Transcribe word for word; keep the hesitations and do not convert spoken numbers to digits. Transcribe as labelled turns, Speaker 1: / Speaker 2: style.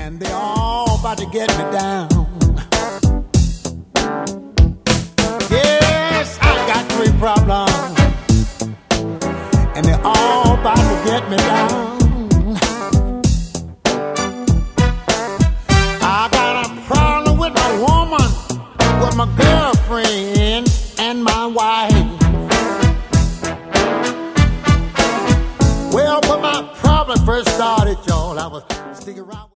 Speaker 1: and they all about to get me down. Yes, I got three problems, and they all about to get me down. I got a problem with my woman, with my girlfriend, and my wife. Well, when my problem first started, y'all, I was sticking around.